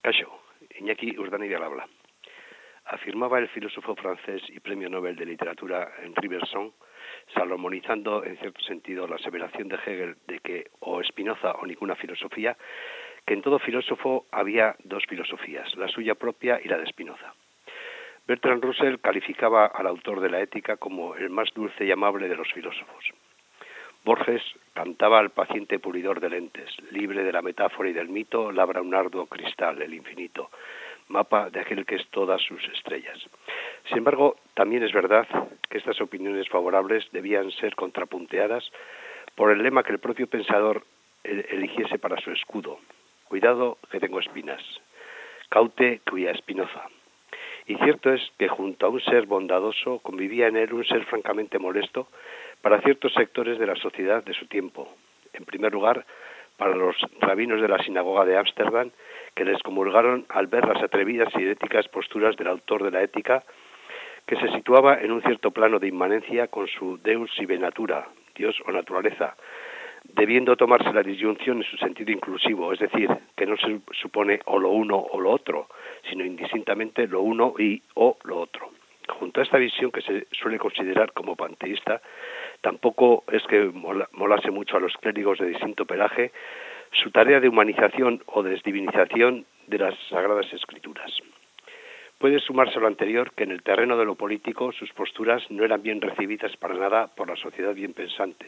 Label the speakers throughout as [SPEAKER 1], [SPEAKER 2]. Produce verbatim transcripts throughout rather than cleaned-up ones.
[SPEAKER 1] Cacho, Iñaki Urdanibia al habla. Afirmaba el filósofo francés y premio Nobel de Literatura Henri Bergson, salomónizando en cierto sentido la aseveración de Hegel de que o Spinoza o ninguna filosofía, que en todo filósofo había dos filosofías, la suya propia y la de Spinoza. Bertrand Russell calificaba al autor de la Ética como el más dulce y amable de los filósofos. Borges cantaba al paciente pulidor de lentes, libre de la metáfora y del mito, labra un arduo cristal, el infinito, mapa de aquel que es todas sus estrellas. Sin embargo, también es verdad que estas opiniones favorables debían ser contrapunteadas por el lema que el propio pensador eligiese para su escudo: cuidado que tengo espinas, caute quia Spinoza. Y cierto es que junto a un ser bondadoso convivía en él un ser francamente molesto para ciertos sectores de la sociedad de su tiempo. En primer lugar, para los rabinos de la sinagoga de Ámsterdam, que les excomulgaron al ver las atrevidas y heréticas posturas del autor de la Ética, que se situaba en un cierto plano de inmanencia con su Deus sive natura, Dios o naturaleza, debiendo tomarse la disyunción en su sentido inclusivo, es decir, que no se supone o lo uno o lo otro, sino indistintamente lo uno y o lo otro. Junto a esta visión que se suele considerar como panteísta, tampoco es que molase mucho a los clérigos de distinto pelaje su tarea de humanización o desdivinización de las Sagradas Escrituras. Puede sumarse a lo anterior que en el terreno de lo político sus posturas no eran bien recibidas para nada por la sociedad bien pensante.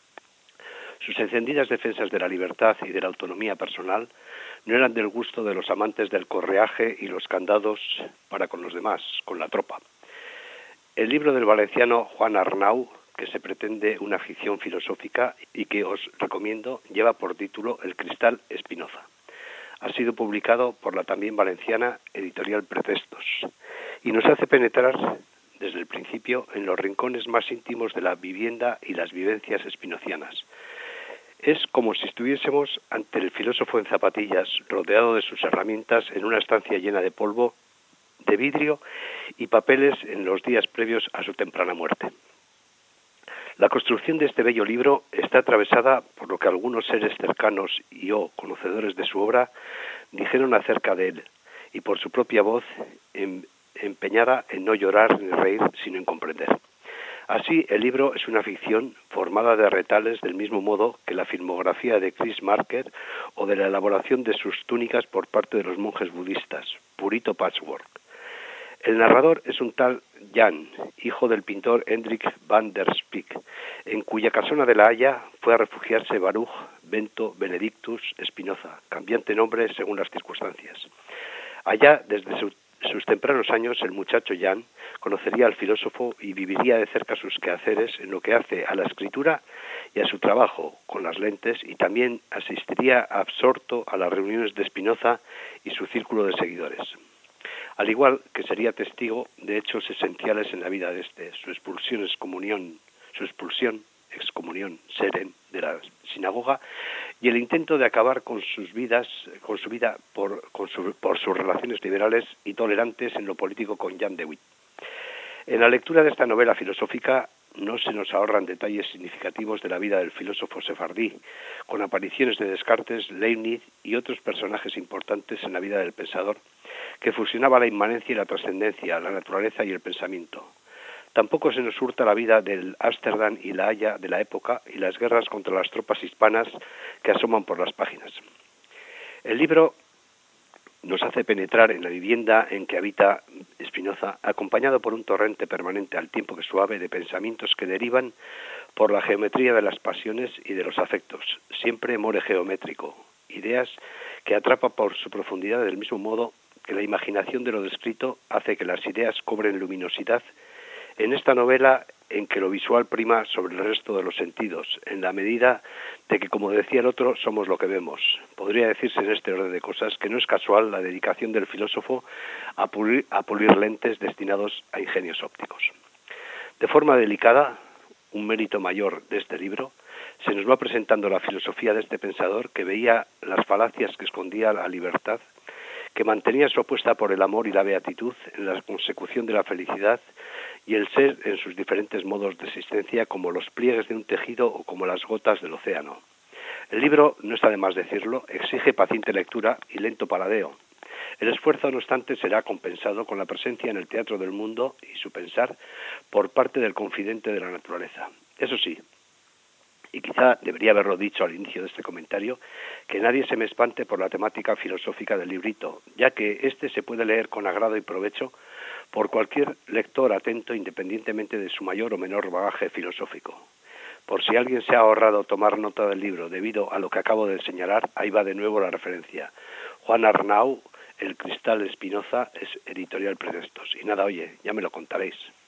[SPEAKER 1] Sus encendidas defensas de la libertad y de la autonomía personal no eran del gusto de los amantes del correaje y los candados para con los demás, con la tropa. El libro del valenciano Juan Arnau, que se pretende una ficción filosófica y que os recomiendo, lleva por título El cristal Spinoza. Ha sido publicado por la también valenciana editorial Pretextos y nos hace penetrar desde el principio en los rincones más íntimos de la vivienda y las vivencias spinozianas. Es como si estuviésemos ante el filósofo en zapatillas, rodeado de sus herramientas en una estancia llena de polvo, de vidrio y papeles en los días previos a su temprana muerte. La construcción de este bello libro está atravesada por lo que algunos seres cercanos y o conocedores de su obra dijeron acerca de él, y por su propia voz em, empeñada en no llorar ni reír, sino en comprender. Así, el libro es una ficción formada de retales del mismo modo que la filmografía de Chris Marker o de la elaboración de sus túnicas por parte de los monjes budistas, purito patchwork. El narrador es un tal Jan, hijo del pintor Hendrik van der Spieck, en cuya casona de La Haya fue a refugiarse Baruch Bento Benedictus Spinoza, cambiante nombre según las circunstancias. Allá, desde su sus tempranos años, el muchacho Jan conocería al filósofo y viviría de cerca sus quehaceres en lo que hace a la escritura y a su trabajo con las lentes, y también asistiría absorto a las reuniones de Spinoza y su círculo de seguidores. Al igual que sería testigo de hechos esenciales en la vida de este, su expulsión, excomunión, su expulsión, excomunión, seren, de la sinagoga, y el intento de acabar con sus vidas, con su vida por, con su, por sus relaciones liberales y tolerantes en lo político con Jan de Witt. En la lectura de esta novela filosófica no se nos ahorran detalles significativos de la vida del filósofo sefardí, con apariciones de Descartes, Leibniz y otros personajes importantes en la vida del pensador, que fusionaba la inmanencia y la trascendencia, la naturaleza y el pensamiento. Tampoco se nos hurta la vida del Ámsterdam y La Haya de la época y las guerras contra las tropas hispanas que asoman por las páginas. El libro nos hace penetrar en la vivienda en que habita Spinoza, acompañado por un torrente permanente al tiempo que suave de pensamientos que derivan por la geometría de las pasiones y de los afectos, siempre more geométrico, ideas que atrapa por su profundidad del mismo modo que la imaginación de lo descrito hace que las ideas cobren luminosidad en esta novela en que lo visual prima sobre el resto de los sentidos, en la medida de que, como decía el otro, somos lo que vemos. Podría decirse en este orden de cosas que no es casual la dedicación del filósofo a pulir, a pulir lentes destinados a ingenios ópticos. De forma delicada, un mérito mayor de este libro, se nos va presentando la filosofía de este pensador que veía las falacias que escondía la libertad, que mantenía su apuesta por el amor y la beatitud en la consecución de la felicidad y el ser en sus diferentes modos de existencia, como los pliegues de un tejido o como las gotas del océano. El libro, no está de más decirlo, exige paciente lectura y lento paladeo. El esfuerzo, no obstante, será compensado con la presencia en el teatro del mundo y su pensar por parte del confidente de la naturaleza. Eso sí, y quizá debería haberlo dicho al inicio de este comentario, que nadie se me espante por la temática filosófica del librito, ya que éste se puede leer con agrado y provecho por cualquier lector atento, independientemente de su mayor o menor bagaje filosófico. Por si alguien se ha ahorrado tomar nota del libro debido a lo que acabo de señalar, ahí va de nuevo la referencia. Juan Arnau, El cristal Espinoza, es editorial Pretextos. Y nada, oye, ya me lo contaréis.